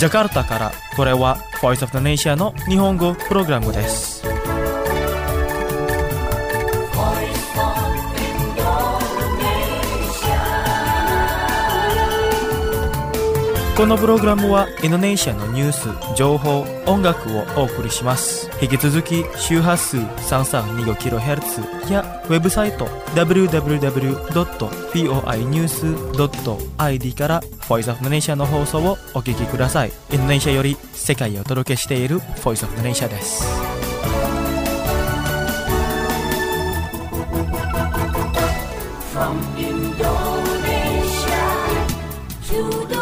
ジャカルタから、これは Voice of the Nation の日本語プログラムです。このプログラムはインドネシアのニュース、情報、音楽をお送りします。引き続き周波数 3325kHz やウェブサイト www.voinews.id から Voice of the Nation の放送をお聞きください。インドネシアより世界をお届けしている Voice of the Nation です。From Indonesia to the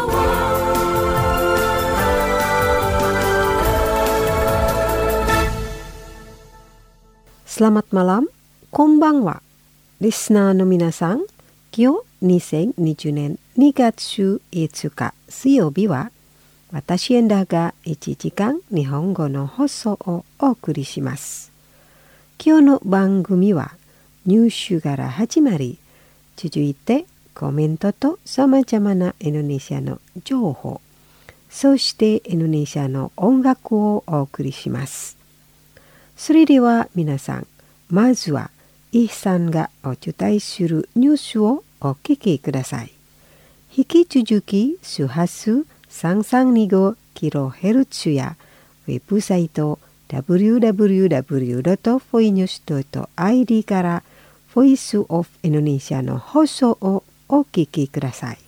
Selamat malam, konbanwa. Listenerの皆さん、今日2020年2月5日水曜日は、私エンダーが1時間日本語の放送をお送りします。今日の番組はニュースから始まり、続いてコメントとさまざまなインドネシアの情報、そしてインドネシアの音楽をお送りします。それでは皆さん、まずはイさんがお伝えするニュースをお聞きください。引き続き周波数 3325kHz やウェブサイト www.voinews.id からVoice of Indonesia の放送をお聞きください。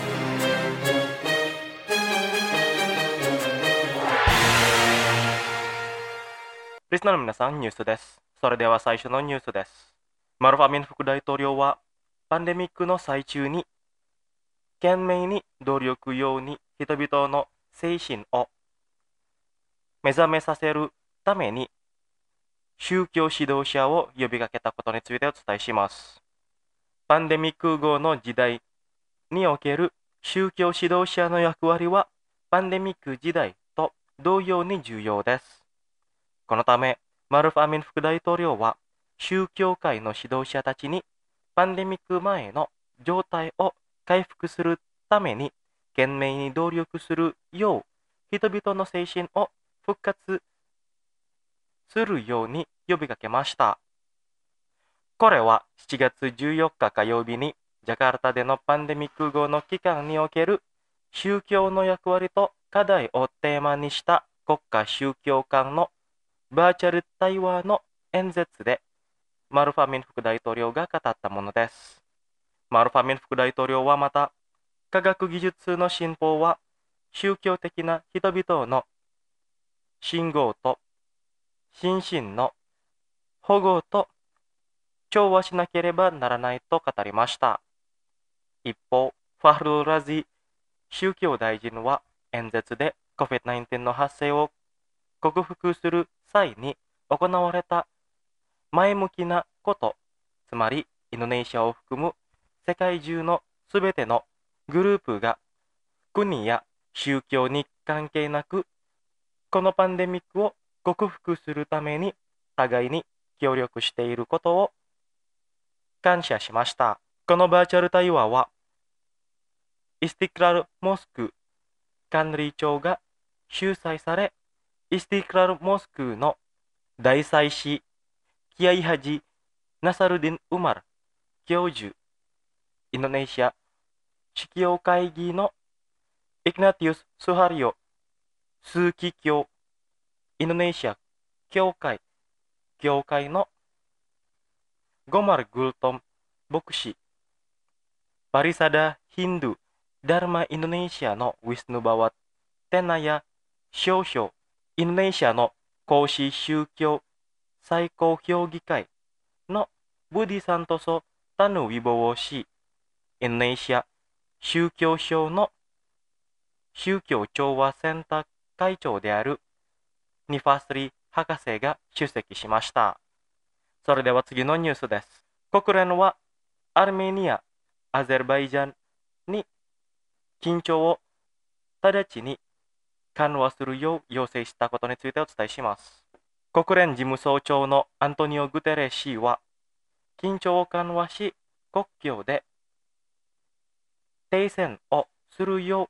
リスナーの皆さん、ニュースです。それでは最初のニュースです。マルフ・アミン副大統領は、パンデミックの最中に、懸命に努力ように人々の精神を目覚めさせるために、宗教指導者を呼びかけたことについてお伝えします。パンデミック後の時代における宗教指導者の役割は、パンデミック時代と同様に重要です。このため、マルフ・アミン副大統領は、宗教界の指導者たちに、パンデミック前の状態を回復するために、懸命に努力するよう、人々の精神を復活するように呼びかけました。これは7月14日火曜日に、ジャカルタでのパンデミック後の期間における宗教の役割と課題をテーマにした国家宗教間のバーチャル対話の演説でマルフ・アミン副大統領が語ったものです。マルフ・アミン副大統領はまた、科学技術の進歩は宗教的な人々の信号と心身の保護と調和しなければならないと語りました。一方、ファフル・ラジ宗教大臣は演説で COVID-19 の発生を克服する際に行われた前向きなこと、つまりインドネシアを含む世界中のすべてのグループが国や宗教に関係なく、このパンデミックを克服するために互いに協力していることを感謝しました。このバーチャル対話は、イスティクラルモスク管理長が主催され、イスティクラルモスクの大祭司キアイハジ・ナサルディン・ウマル教授、インドネシア司教会議のイグナティウス・スハリオ枢機卿、インドネシア教会のゴマル・グルトン牧師、パリサダ・ヒンドゥ・ダルマ・インドネシアのウィスヌバワ・テナヤ少将、インドネシアの孔子宗教最高評議会のブディ・サントソ・タヌ・ウィボウ氏、インドネシア宗教省の宗教調和センター会長であるニファスリ博士が出席しました。それでは次のニュースです。国連はアルメニア、アゼルバイジャンに緊張を直ちに緩和するよう要請したことについてお伝えします。国連事務総長のアントニオ・グテレス氏は、緊張を緩和し、国境で停戦をするよ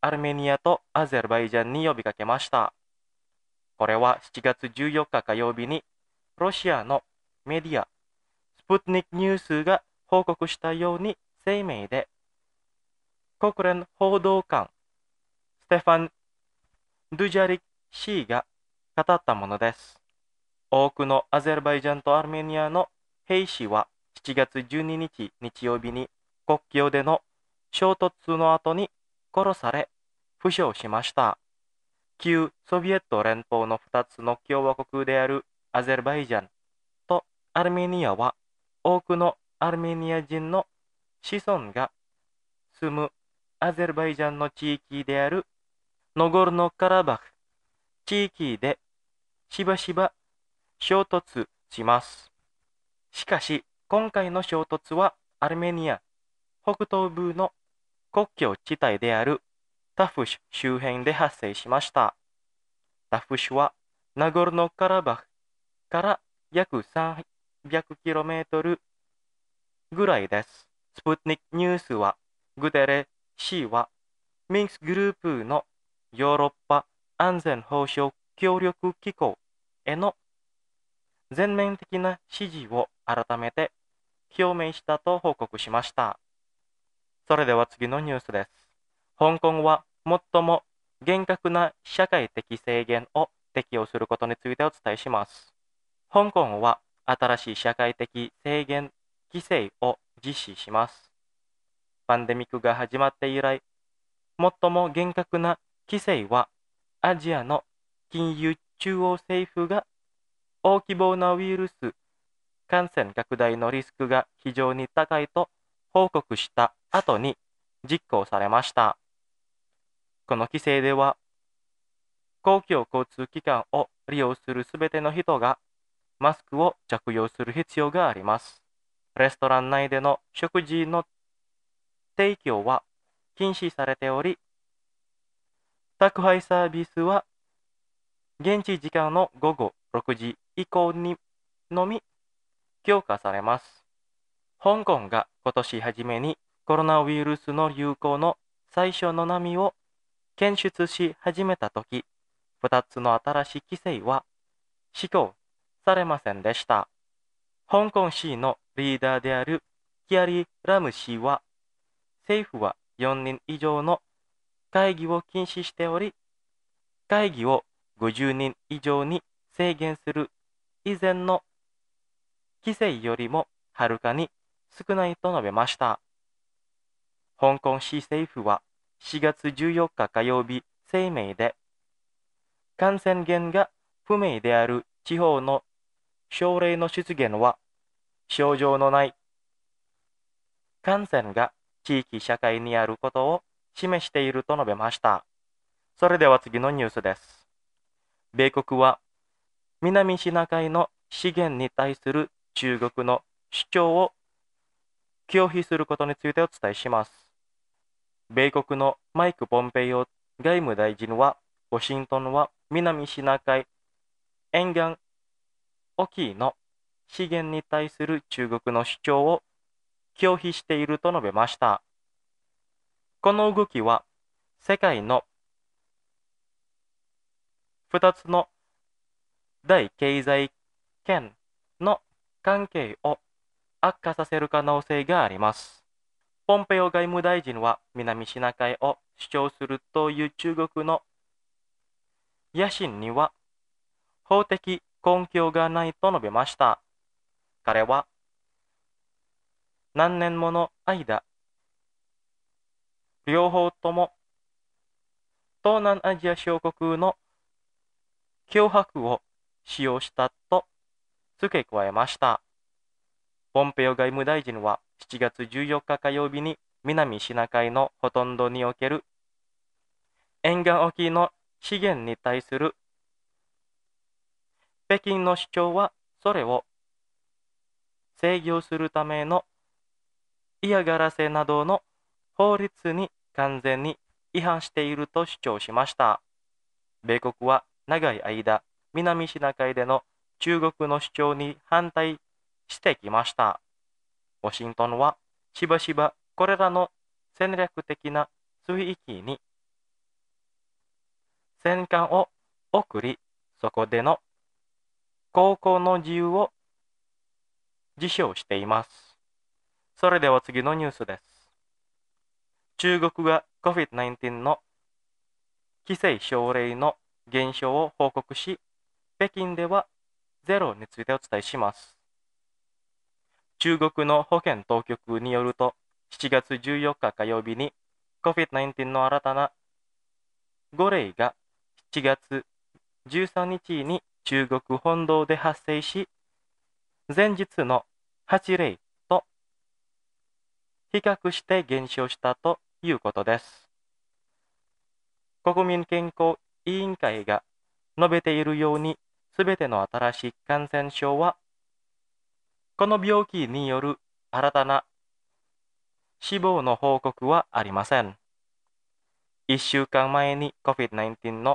アルメニアとアゼルバイジャンに呼びかけました。これは7月14日火曜日にロシアのメディアスプトニクニュースが報告したように声明で国連報道官ステファン・ドゥジャリク氏が語ったものです。多くのアゼルバイジャンとアルメニアの兵士は7月12日日曜日に国境での衝突の後に殺され負傷しました。旧ソビエト連邦の2つの共和国であるアゼルバイジャンとアルメニアは多くのアルメニア人の子孫が住むアゼルバイジャンの地域であるノゴルノカラバフ地域でしばしば衝突します。しかし、今回の衝突はアルメニア北東部の国境地帯であるタフシュ周辺で発生しました。タフシュはナゴルノカラバフから約 300km ぐらいです。スプートニクニュースはグテレ氏はミンスクグループのヨーロッパ安全保障協力機構への全面的な支持を改めて表明したと報告しました。それでは次のニュースです。香港は最も厳格な社会的制限を適用することについてお伝えします。香港は新しい社会的制限規制を実施します。パンデミックが始まって以来、最も厳格な規制はアジアの金融中央政府が大規模なウイルス感染拡大のリスクが非常に高いと報告した後に実行されました。この規制では、公共交通機関を利用するすべての人がマスクを着用する必要があります。レストラン内での食事の提供は禁止されており、宅配サービスは現地時間の午後6時以降にのみ強化されます。香港が今年初めにコロナウイルスの流行の最初の波を検出し始めたとき、2つの新しい規制は施行されませんでした。香港市のリーダーであるキアリ・ラム氏は、政府は4人以上の会議を禁止しており、会議を50人以上に制限する以前の規制よりもはるかに少ないと述べました。香港市政府は4月14日火曜日声明で、感染源が不明である地方の症例の出現は、症状のない感染が地域社会にあることを示していると述べました。それでは次のニュースです。米国は南シナ海の資源に対する中国の主張を拒否することについてお伝えします。米国のマイク・ポンペイオ外務大臣は、ワシントンは南シナ海沿岸沖の資源に対する中国の主張を拒否していると述べました。この動きは世界の2つの大経済圏の関係を悪化させる可能性があります。ポンペオ外務大臣は南シナ海を主張するという中国の野心には法的根拠がないと述べました。彼は何年もの間、両方とも東南アジア諸国の脅迫を使用したと付け加えました。ポンペオ外務大臣は7月14日火曜日に南シナ海のほとんどにおける沿岸沖の資源に対する北京の主張はそれを制御するための嫌がらせなどの法律に完全に違反していると主張しました。米国は長い間、南シナ海での中国の主張に反対してきました。ワシントンはしばしばこれらの戦略的な水域に戦艦を送り、そこでの航行の自由を自称しています。それでは次のニュースです。中国が COVID-19 の規制症例の減少を報告し、北京ではゼロについてお伝えします。中国の保健当局によると、7月14日火曜日に COVID-19 の新たな5例が7月13日に中国本土で発生し、前日の8例と比較して減少したということです。国民健康委員会が述べているように、すべての新しい感染症は、この病気による新たな死亡の報告はありません。1週間前に COVID-19 の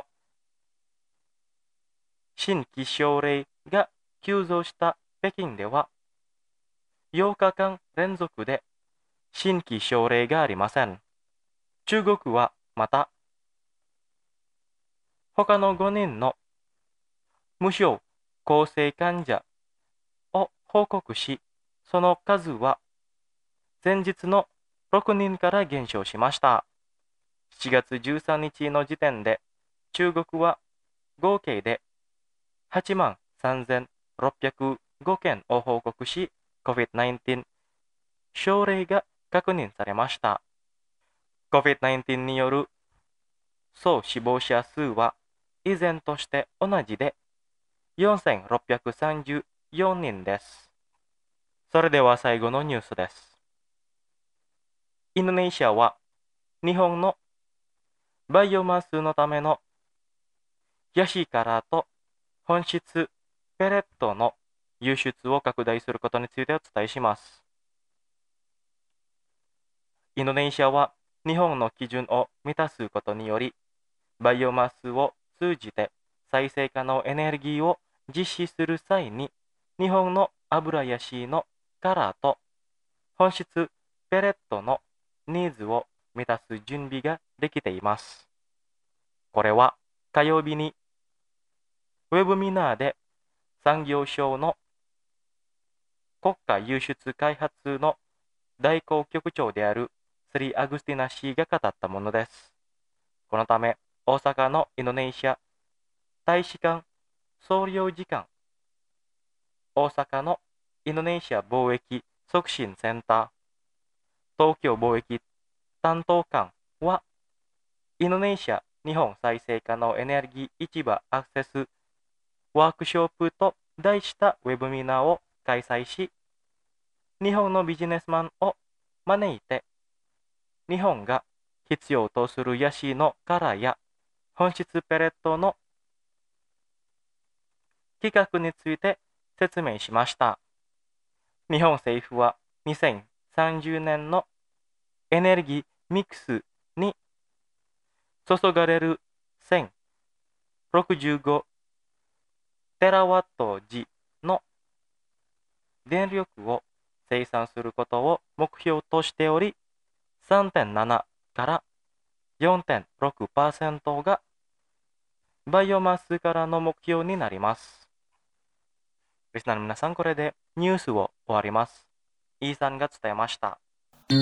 新規症例が急増した北京では、8日間連続で新規症例がありません。中国はまた、他の5人の無症候性患者を報告し、その数は前日の6人から減少しました。7月13日の時点で、中国は合計で83,605件を報告し、COVID-19 症例が確認されました。COVID-19 による総死亡者数は依然として同じで4634人です。それでは最後のニュースです。インドネシアは日本のバイオマスのためのヤシ殻と本質ペレットの輸出を拡大することについてお伝えします。インドネシアは日本の基準を満たすことにより、バイオマスを通じて再生可能エネルギーを実施する際に、日本の油ヤシの殻と本質ペレットのニーズを満たす準備ができています。これは火曜日にウェブミナーで産業省の国家輸出開発の代行局長であるスリ・アグスティナ氏が語ったものです。このため、大阪のインドネシア大使館総領事館、大阪のインドネシア貿易促進センター、東京貿易担当官は、インドネシア日本再生可能エネルギー市場アクセスワークショップと題したウェブミナーを開催し、日本のビジネスマンを招いて、日本が必要とするヤシの殻や本質ペレットの企画について説明しました。日本政府は2030年のエネルギーミックスに注がれる1065テラワット時の電力を生産することを目標としており、3.7 から4.6% がバイオマスからの目標になります。リスナーの皆さん、これでニュースを終わります。イーさんが伝えました。リ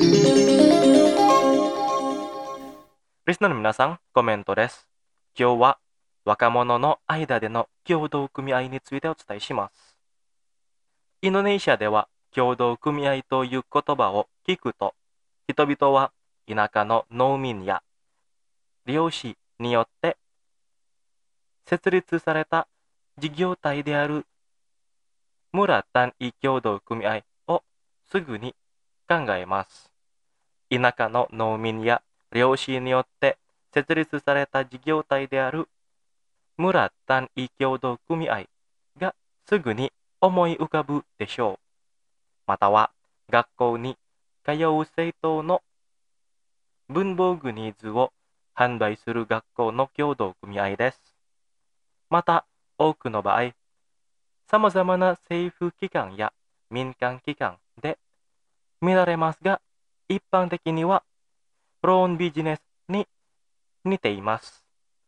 スナーの皆さん、コメントです。今日は若者の間での協同組合についてお伝えします。インドネシアでは協同組合という言葉を聞くと、人々は田舎の農民や漁師によって設立された事業体である村単位協同組合をすぐに考えます。田舎の農民や漁師によって設立された事業体である村単位協同組合がすぐに思い浮かぶでしょう。または学校に通う生徒の文房具ニーズを販売する学校の協同組合です。また多くの場合、様々な政府機関や民間機関で見られますが、一般的にはローンビジネスに似ています。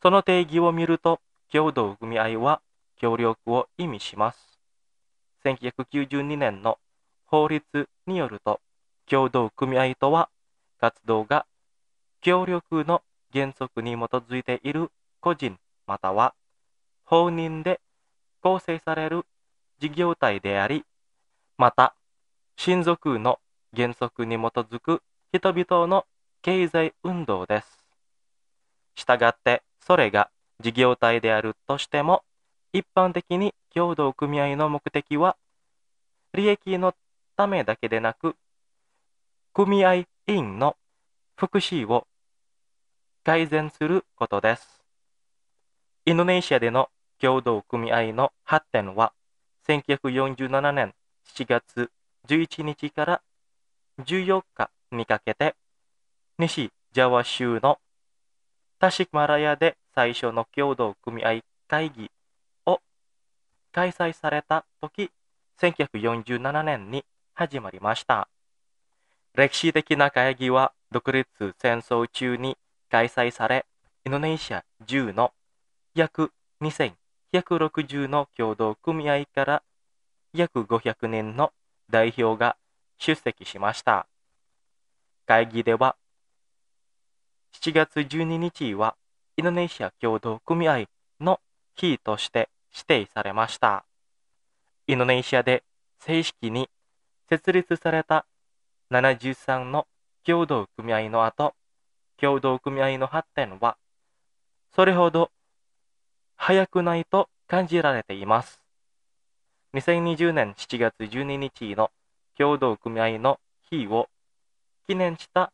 その定義を見ると、協同組合は協力を意味します。1992年の法律によると、協同組合とは、活動が協力の原則に基づいている個人または法人で構成される事業体であり、また、親族の原則に基づく人々の経済運動です。したがって、それが事業体であるとしても、一般的に協同組合の目的は、利益のためだけでなく、組合員の福祉を改善することです。インドネシアでの協同組合の発展は、1947年7月11日から14日にかけて、西ジャワ州のタシクマラヤで最初の協同組合会議を開催されたとき、1947年に始まりました。歴史的な会議は独立戦争中に開催され、インドネシア中の約2160の協同組合から約500人の代表が出席しました。会議では、7月12日はインドネシア協同組合の日として指定されました。インドネシアで正式に設立された73の協同組合の後、協同組合の発展はそれほど早くないと感じられています。2020年7月12日の協同組合の日を記念した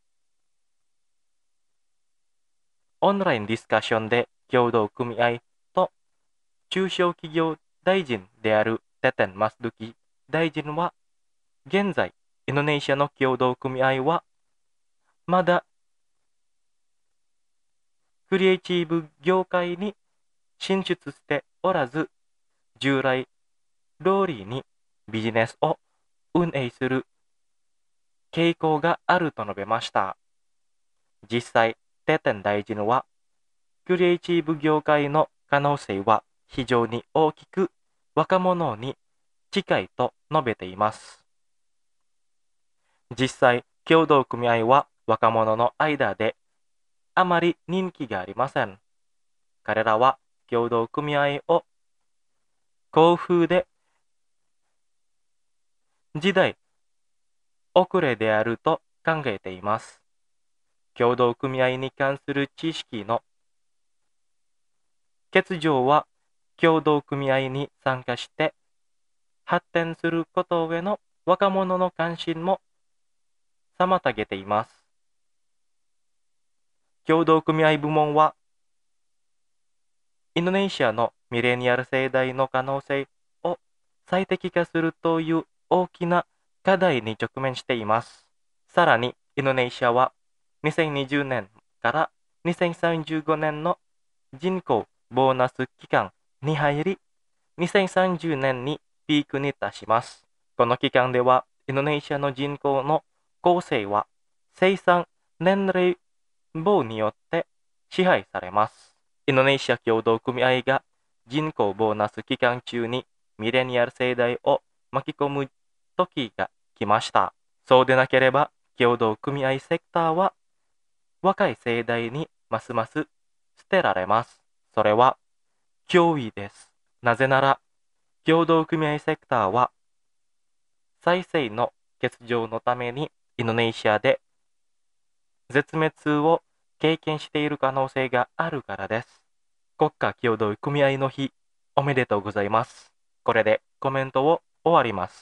オンラインディスカッションで協同組合と中小企業大臣であるテテン・マスドゥキ大臣は、現在インドネシアの協同組合はまだクリエイティブ業界に進出しておらず、従来通りにビジネスを運営する傾向があると述べました。実際、テテン大臣は、クリエイティブ業界の可能性は非常に大きく若者に近いと述べています。実際、協同組合は若者の間であまり人気がありません。彼らは協同組合を校風で時代遅れであると考えています。協同組合に関する知識の欠如は協同組合に参加して発展することへの若者の関心も妨げています。協同組合部門はインドネシアのミレニアル世代の可能性を最適化するという大きな課題に直面しています。さらに、インドネシアは2020年から2035年の人口ボーナス期間に入り、2030年にピークに達します。この期間では、インドネシアの人口の構成は生産年齢棒によって支配されます。インドネシア協同組合が人口ボーナス期間中にミレニアル世代を巻き込む時が来ました。そうでなければ、協同組合セクターは若い世代にますます捨てられます。それは脅威です。なぜなら、協同組合セクターは再生の欠如のためにインドネシアで絶滅を経験している可能性があるからです。国家協同組合の日、おめでとうございます。これでコメントを終わります。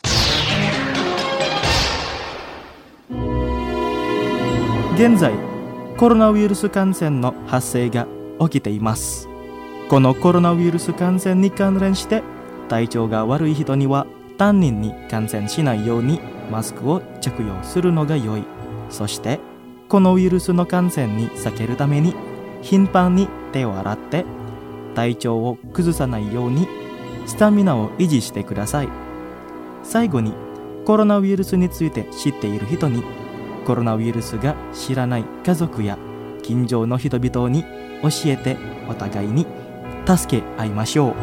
現在、コロナウイルス感染の発生が起きています。このコロナウイルス感染に関連して、体調が悪い人には担任に感染しないようにマスクを着用するのが良い。そして、このウイルスの感染に避けるために頻繁に手を洗って体調を崩さないようにスタミナを維持してください。最後に、コロナウイルスについて知っている人に、コロナウイルスが知らない家族や近所の人々に教えてお互いに助け合いましょう。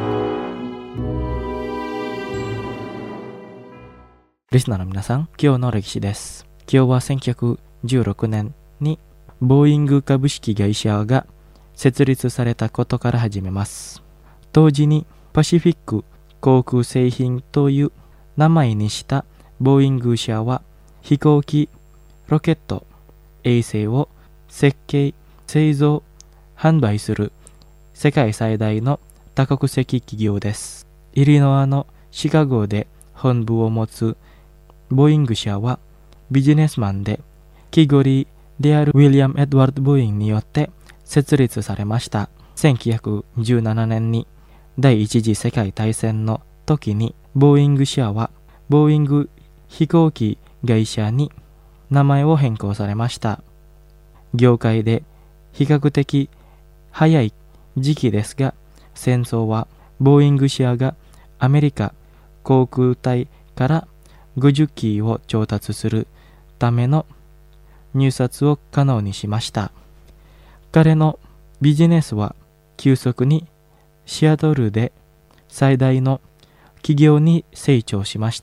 リスナーの皆さん、今日の歴史です。今日は1916年にボーイング株式会社が設立されたことから始めます。当時にパシフィック航空製品という名前にしたボーイング社は飛行機、ロケット、衛星を設計、製造、販売する世界最大の多国籍企業です。イリノアのシカゴで本部を持つボーイング社はビジネスマンでキゴリーであるウィリアム・エドワード・ボーイングによって設立されました。1917年に第一次世界大戦の時にボーイング社はボーイング飛行機会社に名前を変更されました。業界で比較的早い時期ですが、戦争はボーイング社がアメリカ航空隊から50機を調達するための入札を可能にしました。彼のビジネスは急速にシアトルで最大の企業に成長しました。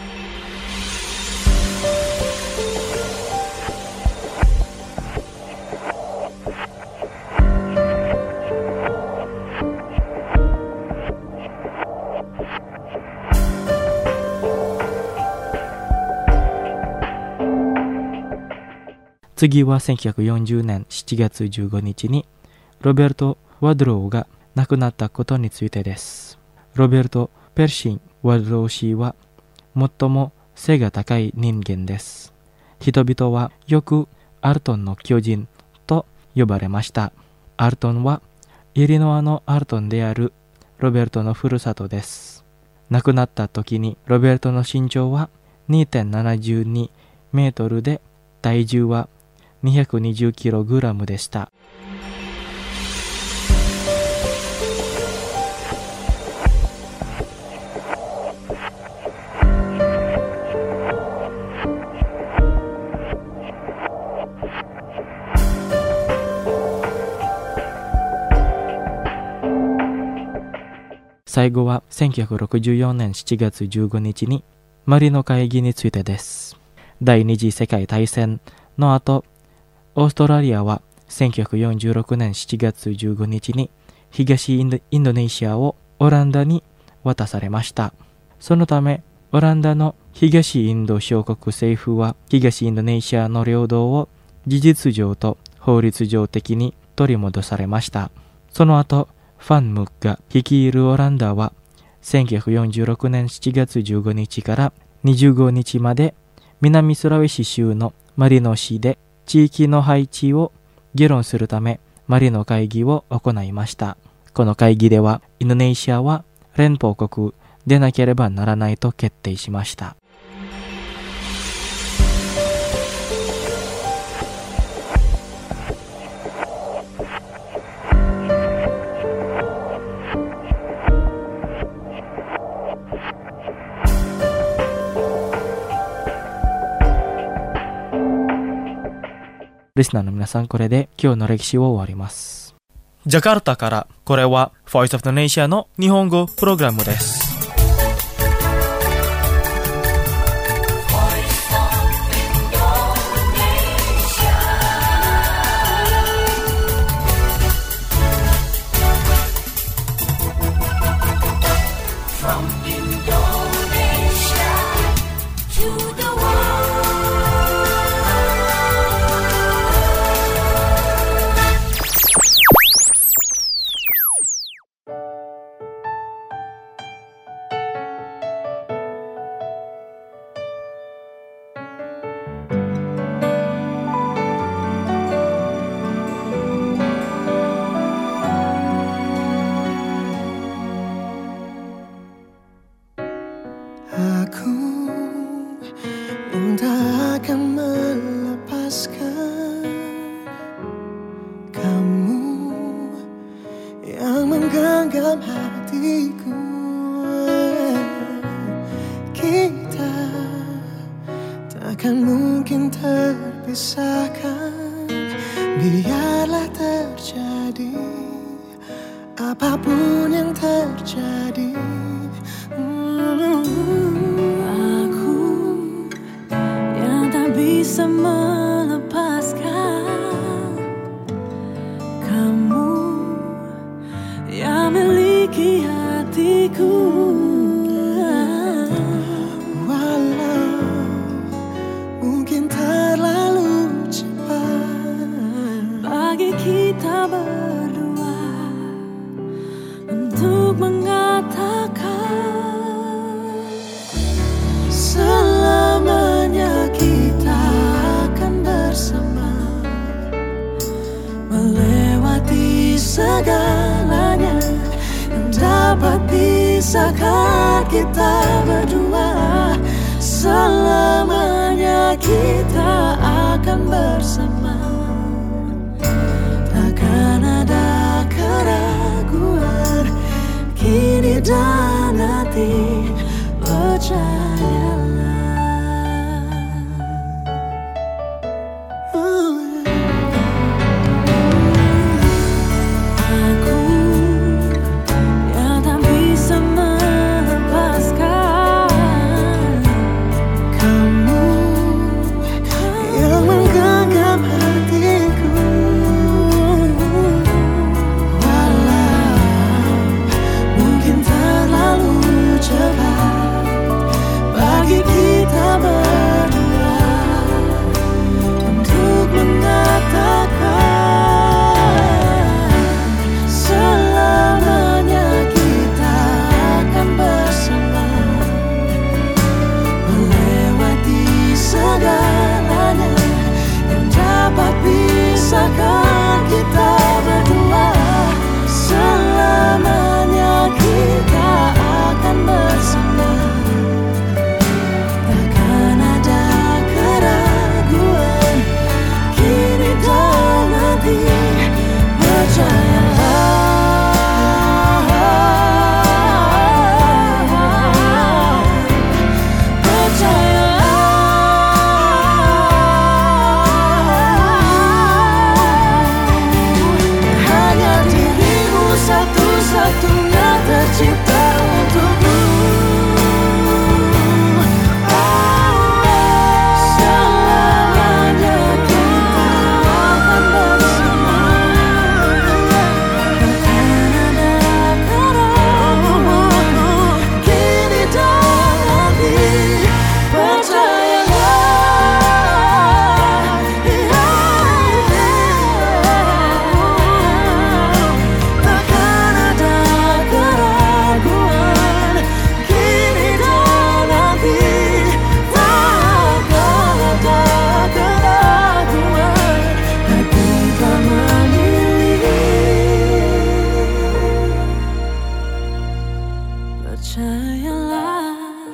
次は1940年7月15日にロベルト・ワドローが亡くなったことについてです。ロベルト・ペルシン・ワドロー氏は最も背が高い人間です。人々はよくアルトンの巨人と呼ばれました。アルトンはイリノアのアルトンであるロベルトのふるさとです。亡くなった時にロベルトの身長は 2.72 メートルで体重は220キログラムでした。最後は1964年7月15日にマリノ会議についてです。第二次世界大戦の後、オーストラリアは1946年7月15日に東インドネシアをオランダに渡されました。そのため、オランダの東インド小国政府は東インドネシアの領土を事実上と法律上的に取り戻されました。その後、ファン・ムッが率いるオランダは1946年7月15日から25日まで南スラウェシ州のマリノ市で地域の配置を議論するためマリノ会議を行いました。この会議ではインドネシアは連邦国でなければならないと決定しました。リスナーの皆さん、これで今日の歴史を終わります。ジャカルタから、これは Voice of the Nation の日本語プログラムです。 menggenggam hatiku. Kita takkan mungkin terpisahkan Biarlah terjadi apapun yang terjadi. Aku yang tak bisa melepaskan kamu yang miliki hatiku. Walau mungkin terlalu cepat Bagi kita berdua untuk mengatakan selamanya kita akan bersama, melewati segalanya yang dapat pisahkan kita berdua. Selamanya kita akan bersama, takkan ada keraguan kini dan nanti, percayalah. aku yang tak bisa melepaskan Kamu yang menggenggam hatiku, walau mungkin terlalu cepat bagi kita berdua untuk mengatakan selamanya kita akan bersama, melewati segalanya yang dapat pisahkan kita berdua. Selamanya kita akan bersama, takkan ada keraguan kini dan nanti, hanya dirimu satu-satunya tercipta untukku. Selamanya kita akan bersama, takkan ada keraguan kini dan nanti, percayalah. Takkan ada keraguan kini dan nanti, takkan ada keraguan hati tak memilih. percayalah.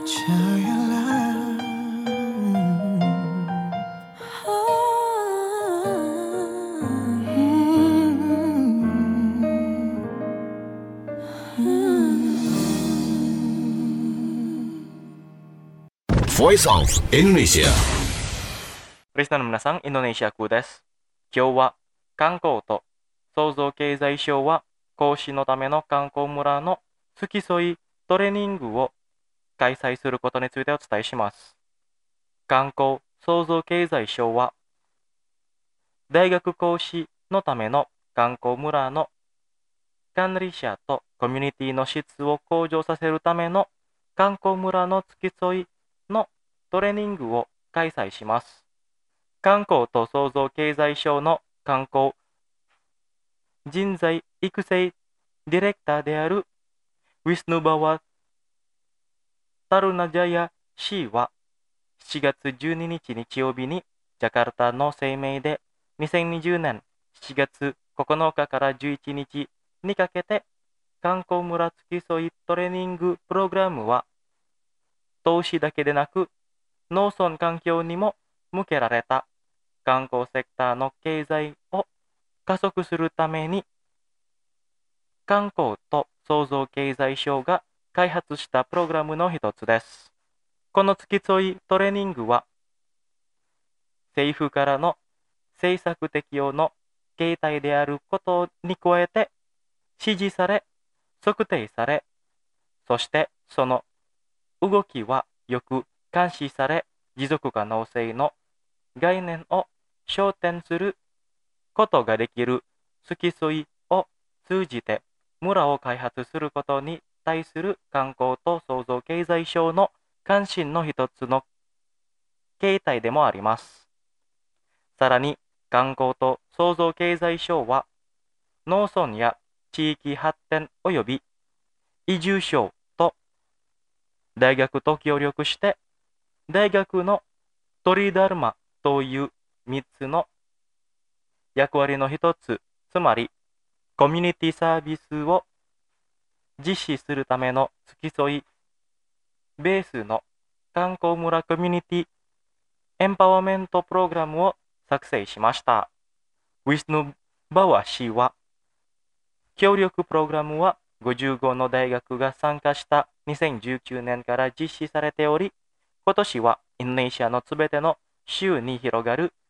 Voice of Indonesia. リスナーの皆さん、インドネシア空です。今日は観光と創造経済省は講師のための観光村の付き添いトレーニングを開催することについてお伝えします。観光創造経済省は大学講師のための観光村の管理者とコミュニティの質を向上させるための観光村の付き添いのトレーニングを開催します。観光と創造経済省の観光人材育成ディレクターであるウィスヌバワ・タルナジャヤ氏は7月12日日曜日にジャカルタの声明で2020年7月9日から11日にかけて観光村付き添いトレーニングプログラムは投資だけでなく農村環境にも向けられた観光セクターの経済を加速するために観光と創造経済省が開発したプログラムの一つです。この付き添いトレーニングは政府からの政策適用の形態であることに加えて、指示され、測定され、そしてその動きはよく監視され、持続可能性の概念を焦点することができる付き添いを通じて村を開発することに対する観光と創造経済省の関心の一つの形態でもあります。さらに観光と創造経済省は農村や地域発展及び移住省と大学と協力して大学のトリダルマという3つの役割の一つ、つまりコミュニティサービスを実施するための付き添いベースの観光村コミュニティエンパワーメントプログラムを作成しました。ウィスヌ・バワ氏は、協力プログラムは55の大学が参加した2019年から実施されており、今年はインドネシアのすべての州に広がる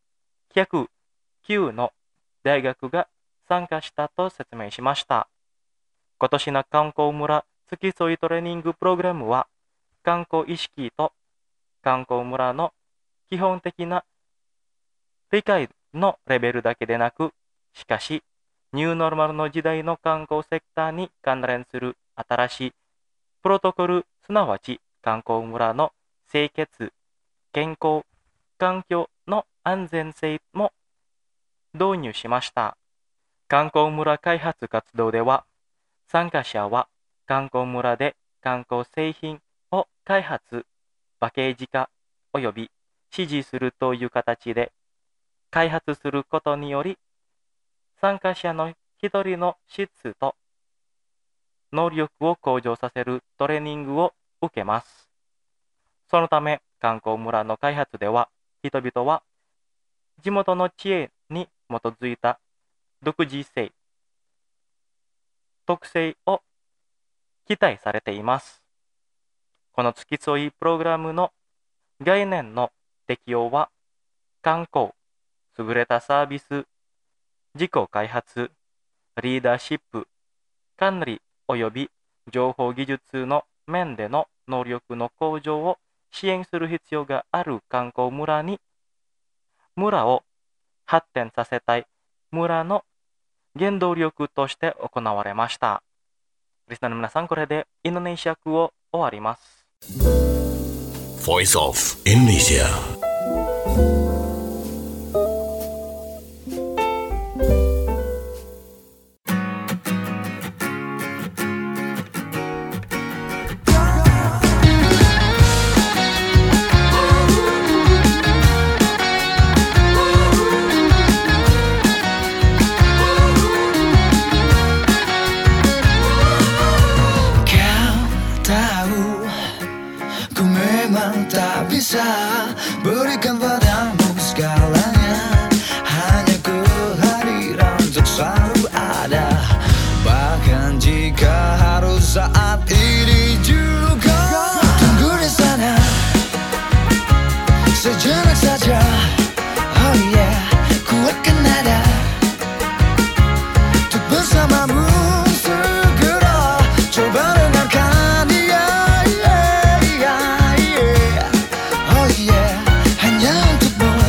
109の大学が参加したと説明しました。今年の観光村付き添いトレーニングプログラムは、観光意識と観光村の基本的な理解のレベルだけでなく、しかし、ニューノーマルの時代の観光セクターに関連する新しいプロトコル、すなわち観光村の清潔、健康、環境の安全性も導入しました。観光村開発活動では、参加者は観光村で観光製品を開発、パッケージ化および指示するという形で開発することにより、参加者の一人の質と能力を向上させるトレーニングを受けます。そのため、観光村の開発では、人々は地元の知恵に基づいた独自性、特性を期待されています。この付き添いプログラムの概念の適用は、観光、優れたサービス、自己開発、リーダーシップ、管理及び情報技術の面での能力の向上を支援する必要がある観光村に、村を発展させたい村の原動力として行われました。リスナーの皆さん、これでインドネシア語を終わります。 Voice of Indonesia. Berikan padamu segalanya, hanya kehadiran untuk selalu ada. Bahkan jika harus saat ini juga. Tunggu di sana sejenak saja. Oh yeah, ku akan ada untuk bersamamu segera. Coba dengarkan dia. Oh yeah, hanya untukmu.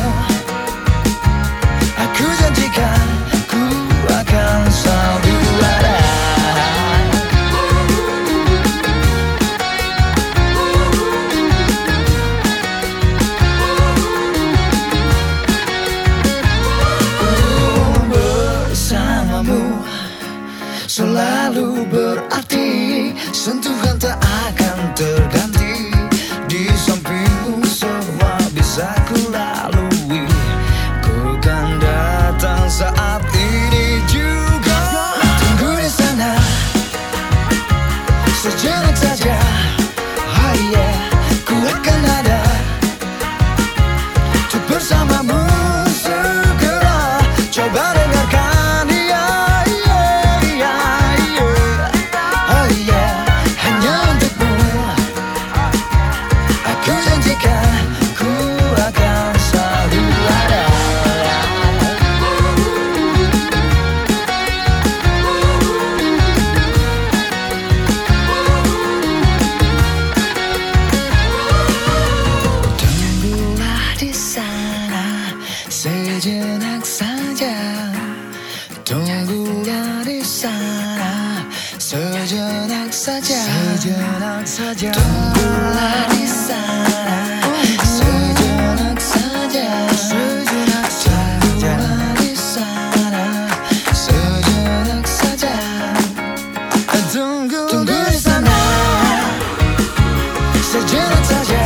Jangan saja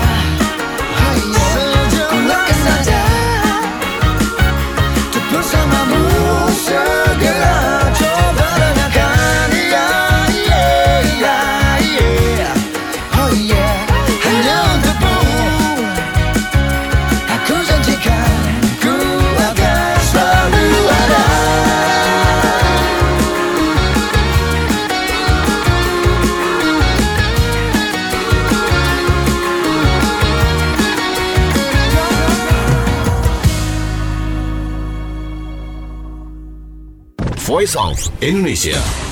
ku akan ada untuk bersamamu segera. Coba dengarkan, oh yeah, hanya untukmu. Aku janjikan ku akan selalu ada. Voice of Indonesia.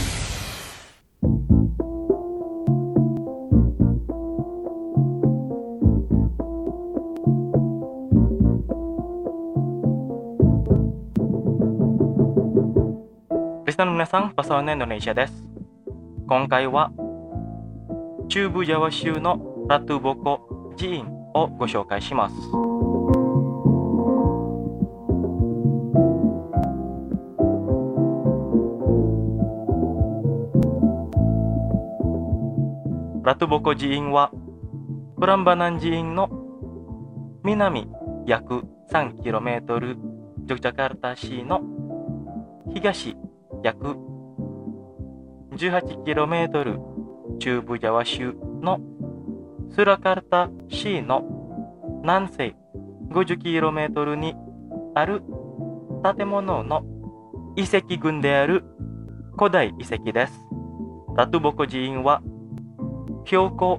Listener の皆さん、パサオのインドネシアです。今回は中部ジャワ州のラトゥボコ寺院をご紹介します。ラトゥボコ寺院はプランバナン寺院の南約 3km、 ジョグジャカルタ市の東約 18km、 中部ジャワ州のスラカルタ市の南西 50km にある建物の遺跡群である古代遺跡です。ラトゥボコ寺院は標高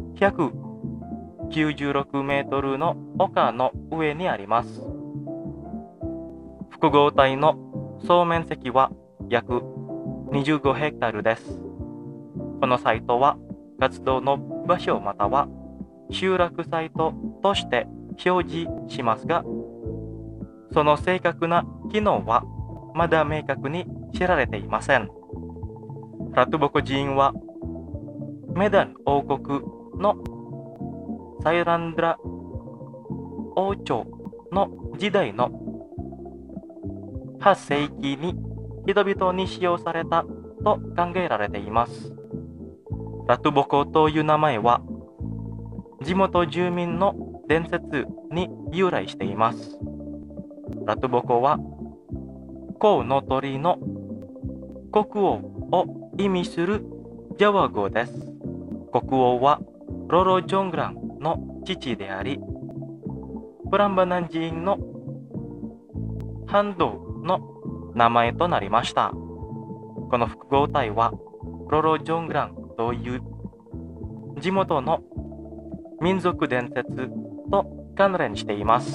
196メートルの丘の上にあります。複合体の総面積は約25ヘクタールです。このサイトは活動の場所または集落サイトとして表示しますが、その正確な機能はまだ明確に知られていません。ラトゥボコ寺院はメダン王国のサイランドラ王朝の時代の8世紀に人々に使用されたと考えられています。ラトゥボコという名前は地元住民の伝説に由来しています。ラトゥボコはコウの鳥の国王を意味するジャワ語です。国王はロロ・ジョングランの父であり、プランバナン寺院の反動の名前となりました。この複合体はロロ・ジョングランという地元の民族伝説と関連しています。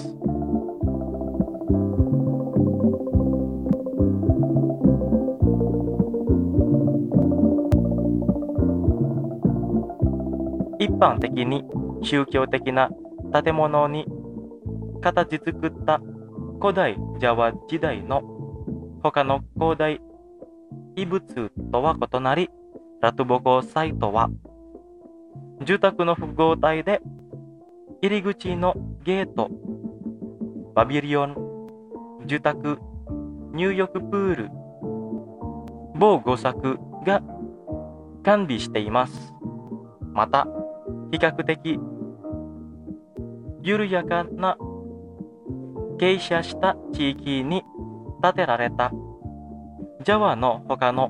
一般的に宗教的な建物に形作った古代ジャワ時代の他の古代遺物とは異なり、ラトゥボコサイトは住宅の複合体で入り口のゲート、パビリオン、住宅、入浴プール、防護柵が完備しています。また、比較的緩やかな傾斜した地域に建てられたジャワの他の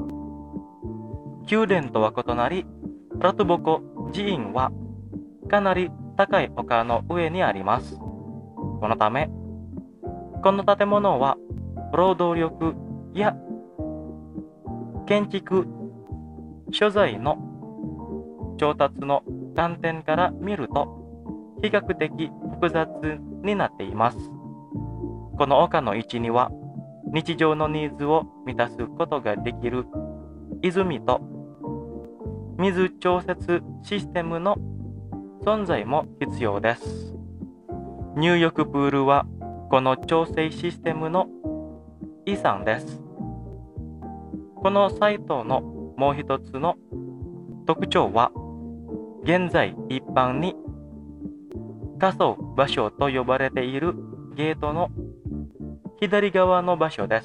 宮殿とは異なり、ラトゥボコ寺院はかなり高い丘の上にあります。このため、この建物は労働力や建築所在の調達の観点から見ると比較的複雑になっています。この丘の位置には日常のニーズを満たすことができる泉と水調節システムの存在も必要です。入浴プールはこの調整システムの遺産です。このサイトのもう一つの特徴は、現在一般に仮想場所と呼ばれているゲートの左側の場所です。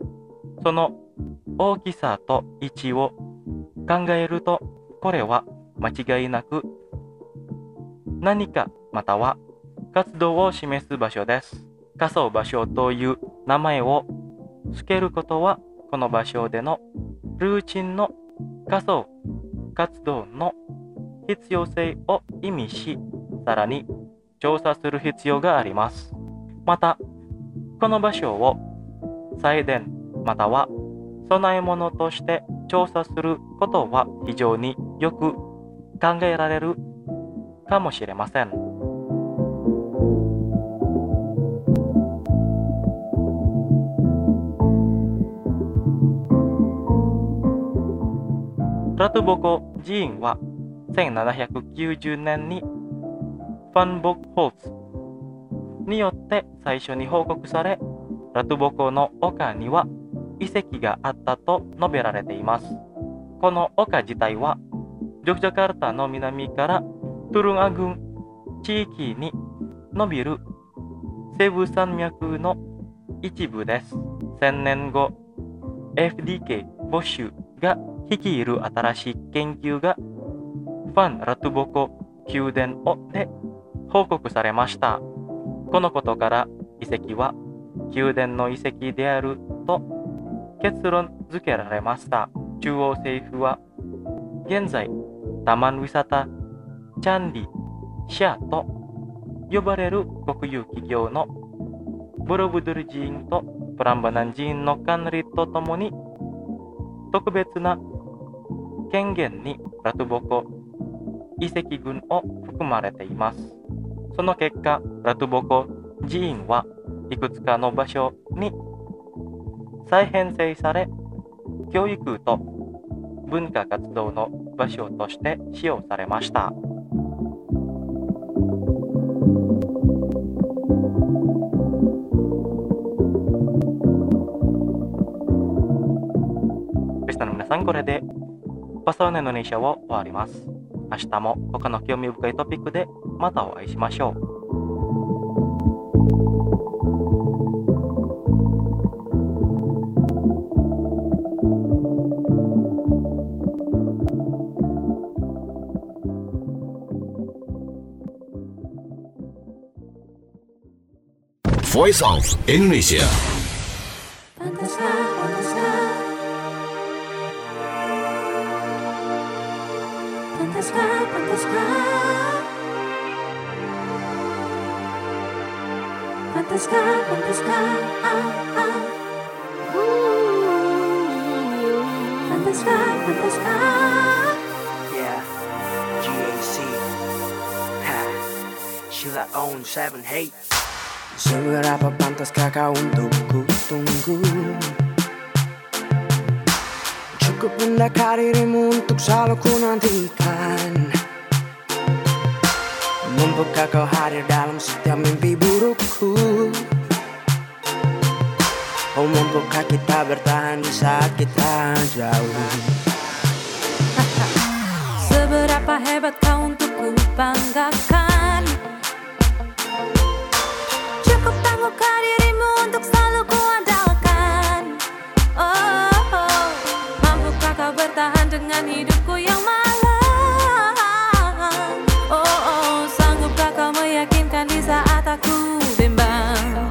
その大きさと位置を考えると、これは間違いなく何かまたは活動を示す場所です。仮想場所という名前を付けることは、この場所でのルーチンの仮想活動の必要性を意味し、さらに調査する必要があります。また、この場所を祭殿または供え物として調査することは非常によく考えられるかもしれません。ラトボコ寺院は1790年にファンボクホーツによって最初に報告され、ラトボコの丘には遺跡があったと述べられています。この丘自体はジョクジャカルタの南からトゥルンア郡地域に伸びる西部山脈の一部です。1000年後、FDK ボッシュが率いる新しい研究がファン・ラトボコ宮殿で報告されました。このことから遺跡は宮殿の遺跡であると結論付けられました。中央政府は現在タマン・ウィサタ・チャンディ・シャーと呼ばれる国有企業のボロブドゥル寺院とプランバナン寺院の管理とともに特別な権限にラトボコ遺跡群を含まれています。その結果、ラトボコ寺院はいくつかの場所に再編成され、教育と文化活動の場所として使用されました。リスナーの皆さん、これでパサオネのネシャを終わります。明日も他の興味深いトピックでまたお会いしましょう。 Voice of Indonesia. Fantaska, Fantaska. Fantaska, Fantaska. Fantaska, Fantaska. Fantaska, Fantaska. Yeah, GAC. Ha, Sheila on 7 hey. Seberapa pantaskah kau untuk ku tunggu? Cukup mendekati dirimu untuk selalu ku nantikan. Mampukah kau hadir dalam setiap mimpi burukku? Oh, mampukah kita bertahan di saat kita jauh? Seberapa hebat kau untuk ku banggakan? Cukup tanggungkah dirimu untuk selalu ku andalkan? Oh, mampukah kau bertahan dengan hidupku yang malang? Oh, sanggupkah kau meyakinkan di saat aku bimbang?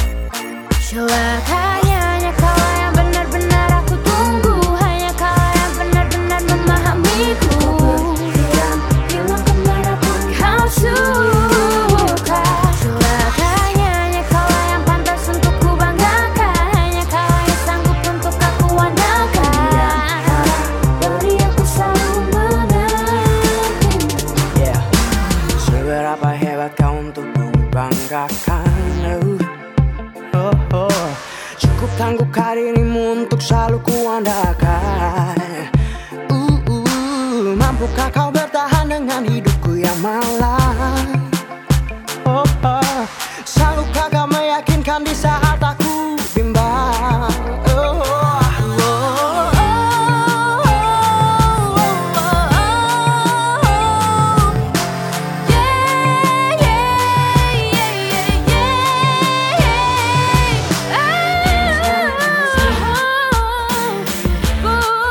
Hanya kau yang benar-benar aku tunggu. Hanya kau yang benar-benar memahamiku. Hilang kemanapun kau suka. Hanya kau yang pantas untuk ku banggakan. Hanya kau yang sanggup untuk aku andalkan. Beri aku selalu menanti. Yeah. Seberapa hebat kau untuk ku banggakan? Cukup tanggungkah dirimu untuk selalu ku andalkan. Mampukah kau bertahan dengan hidupku yang malang? Sanggupkah kau meyakinkan di saat aku bimbang? Oh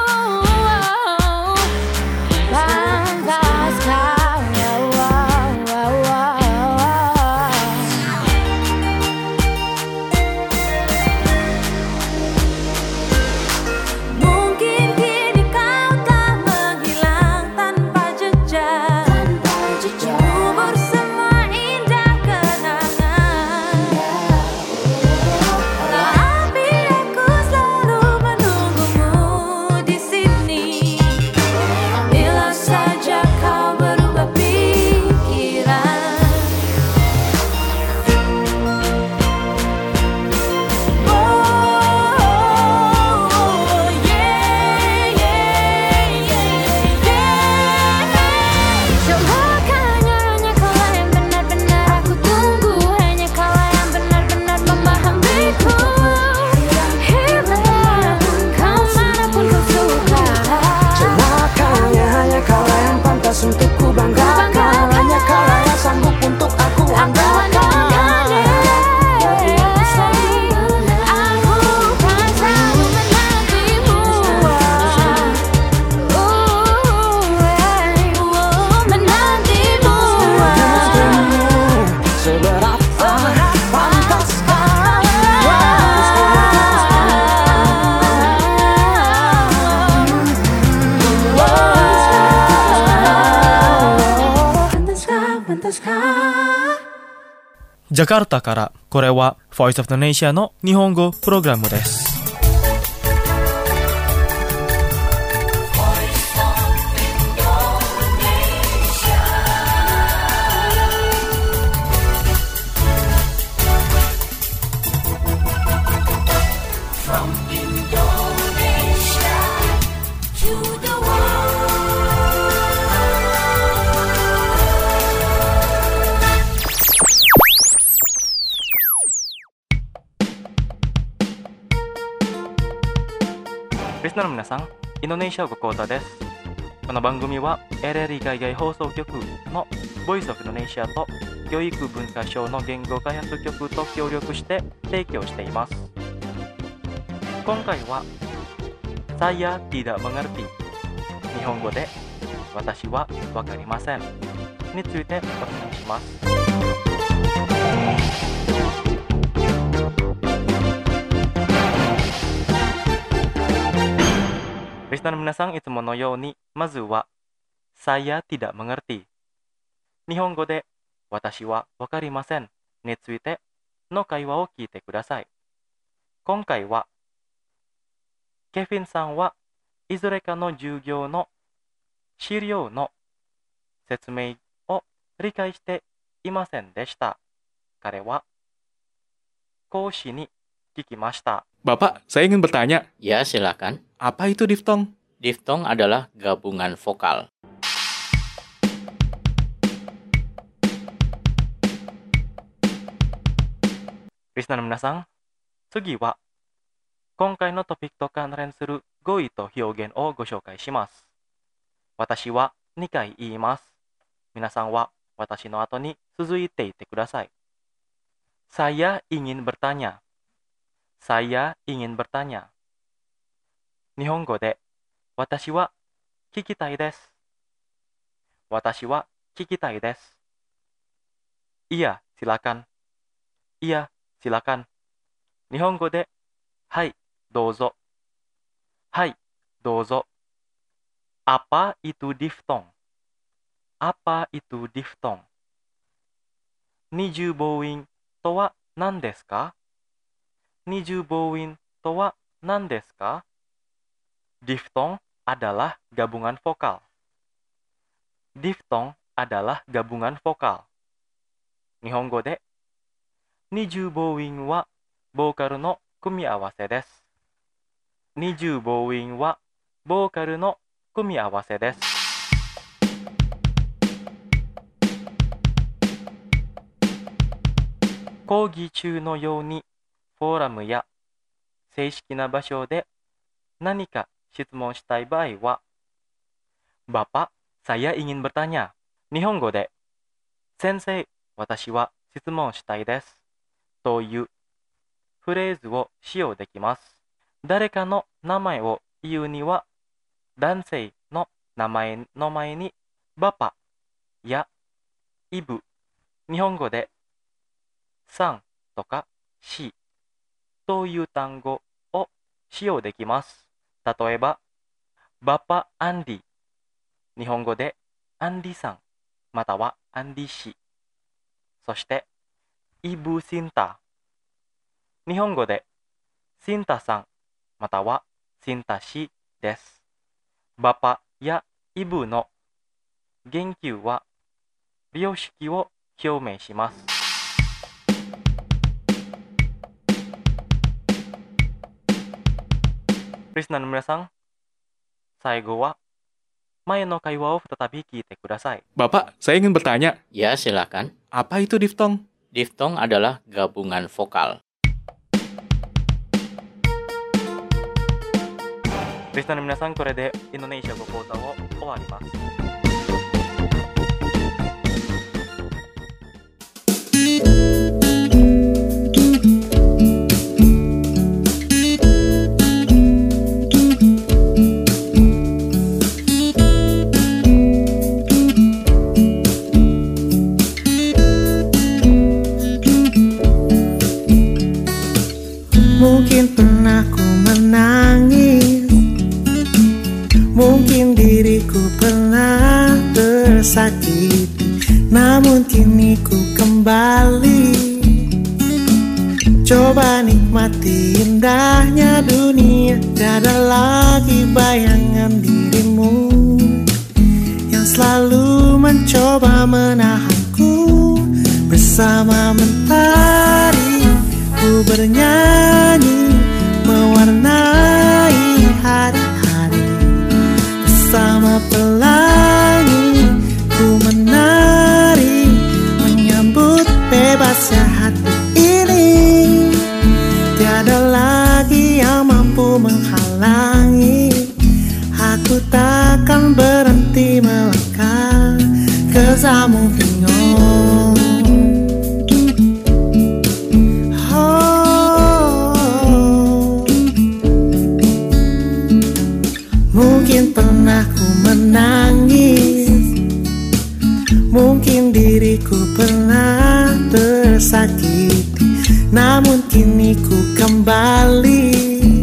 ですか。 ジャカルタからこれは Voice of Indonesia の日本語プログラムです。 リスナーの皆さん、インドネシア語講座です。この番組は LLE 海外放送局の Voice of Indonesia と教育文化省の言語開発局と協力して提供しています。今回は Saya tidak mengerti、 日本語で私はわかりませんについてお伝えします。リスナーの皆さん、いつものように、まずは、Saya tidak mengerti、日本語で、私はわかりませんについての会話を聞いてください。今回は、ケフィンさんはいずれかの授業の資料の説明を理解していませんでした。彼は、講師に聞きました。 Bapak, saya ingin bertanya. Ya, silakan. Apa itu diftong? Diftong adalah gabungan vokal. Listenerの皆さん、次は今回のトピックと関連する語彙と表現をご紹介します。私は2回言います。皆さんは私の後に続いていってください。Saya ingin bertanya。Saya ingin bertanya。日本語で、私は聞きたいです。私は聞きたいです。Iya, silakan。Iya, silakan。日本語で、はい、どうぞ。はい、どうぞ。Apa itu diftong？ Apa itu diftong？ 二重母音とは何ですか？二重母音とは何ですか？ Diftong adalah gabungan vokal. Diftong adalah gabungan vokal. 日本語で、二重母音はボーカルの組み合わせです。二重母音はボーカルの組み合わせです。講義中のようにフォーラムや正式な場所で何か質問したい場合は、Bapak, saya ingin bertanya。日本語で、先生、私は質問したいです。というフレーズを使用できます。誰かの名前を言うには、男性の名前の前に、Bapakやイブ、日本語で、さんとかしという単語を使用できます。例えば、Bapak Andi、日本語でアンディさん、またはアンディ氏。そして、Ibu Sinta、日本語でシンタさん、またはシンタ氏です。Bapakやイブの言及は、良識を表明します。リスナーの皆さん、最後は前の会話を再び聞いてください。 Bapak, saya ingin bertanya. Ya, silakan. Apa itu diftong? Diftong adalah gabungan vokal. リスナーの皆さん、これでインドネシア語講座を終わります。 Mungkin pernah ku menangis, mungkin diriku pernah tersakiti, namun kini ku kembali. Coba nikmati indahnya dunia, tiada lagi bayangan dirimu yang selalu mencoba menahanku. Bersama mentari ku bernyanyi, mewarnai hari-hari. Bersama pelangi ku menari, menyambut bebasnya hati ini. Tiada lagi yang mampu menghalangi. Aku takkan berhenti melangkah, 'cause I'm moving on. Mungkin pernah ku menangis, mungkin diriku pernah tersakiti, namun kini ku kembali.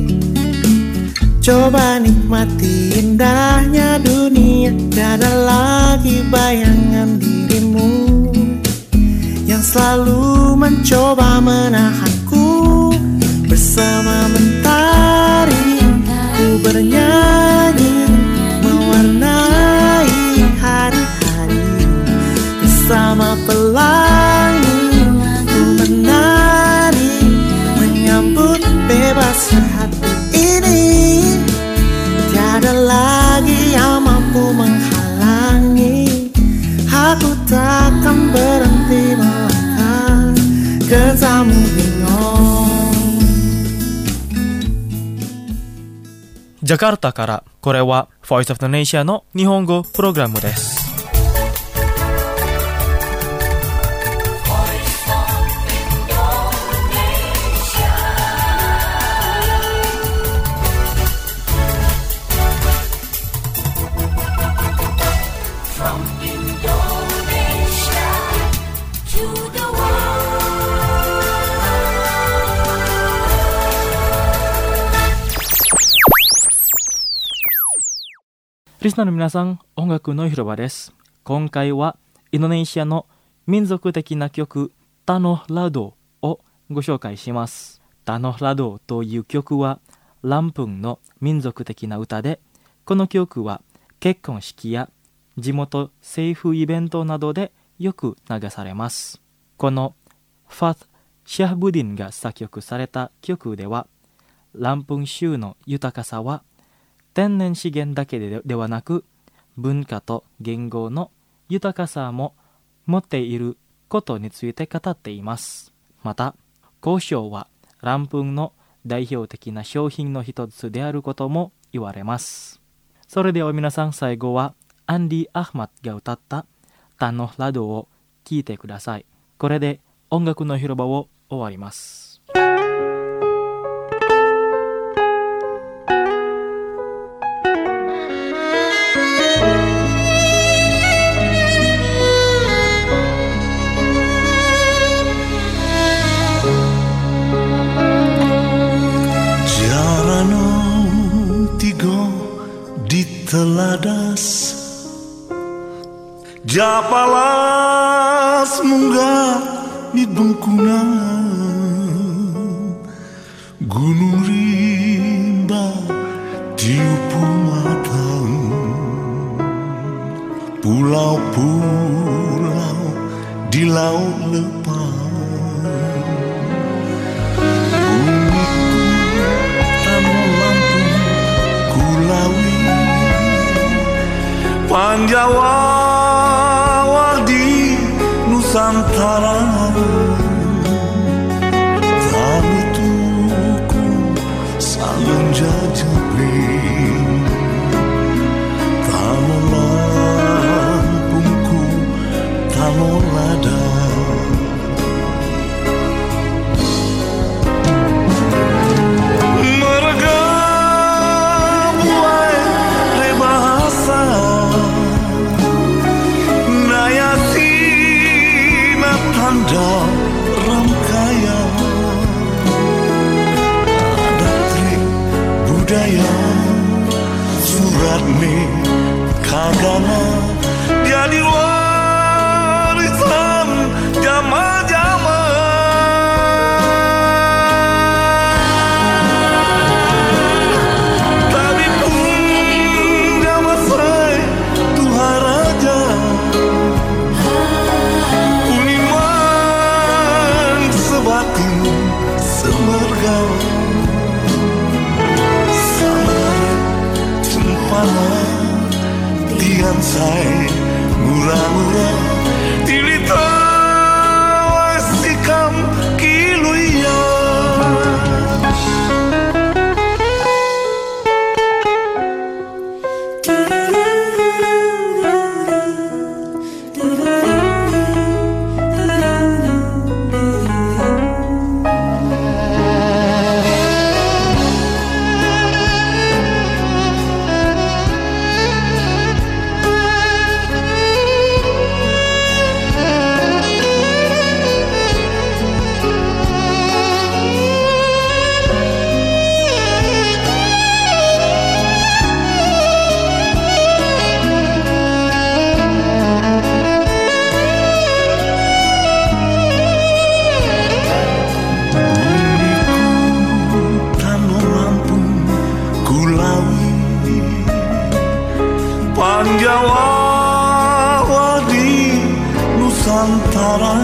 Coba nikmati indahnya dunia, tiada lagi bayangan dirimu yang selalu mencoba menahanku. Bersama mentari ku bernyanyi, mewarnai hari-hari. Bersama pelangi ku menari, menyambut bebasnya hati ini. Tiada lagi yang mampu menghalangi. Aku takkan berhenti melangkah, 'cause I'm moving on. Jakarta からこれは Voice of the Nation の日本語プログラムです。リスナーの皆さん、音楽の広場です。今回はインドネシアの民族的な曲タノラドをご紹介します。タノラドという曲はランプンの民族的な歌で、この曲は結婚式や地元政府イベントなどでよく流されます。このファス・シャハブディンが作曲された曲では、ランプン州の豊かさは天然資源だけではなく、文化と言語の豊かさも持っていることについて語っています。また、交渉はランプンの代表的な商品の一つであることも言われます。それでは皆さん、最後はアンディ・アフマッドが歌ったタノラドを聴いてください。これで音楽の広場を終わります。 Teladas Japalas munggah di bengkungan Gunung rimba tiupu matang Pulau-pulau di laut lepas Bumiku tanah Lampung Kulawi Panjawa di Nusantara Tani tuku salun jajabling Tanah Lampungku tanah lada Tanda Ramkaya Ada trik budaya Surat me kagana Jadi bonsai murah-murah dilitawas sikam kiluya. Panjawa di Nusantara,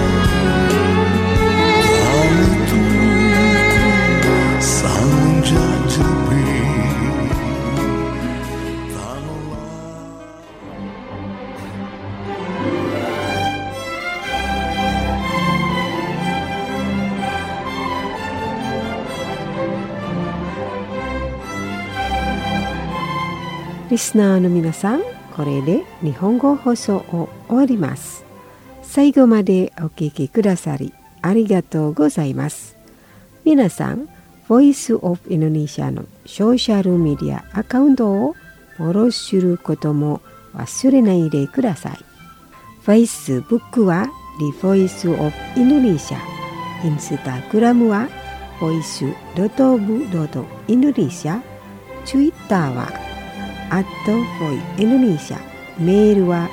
kami tunggu sang menjajabi. Listenerの皆さん、これで日本語放送を終わります。最後までお聞きくださりありがとうございます。皆さん、Voice of Indonesia のソーシャルメディアアカウントをフォローすることも忘れないでください。Facebook は The Voice of Indonesia、Instagram は voice.of.indonesia、Twitter は@voiindonesia、メールは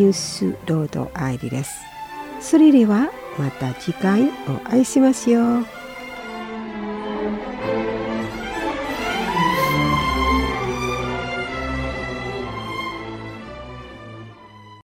voi@voinews.id です。それではまた次回お会いしましょう。